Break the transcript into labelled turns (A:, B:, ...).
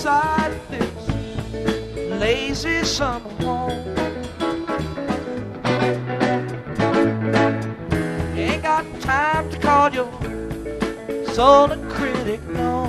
A: inside this lazy summer home. Ain't got time to call your soul a critic, no.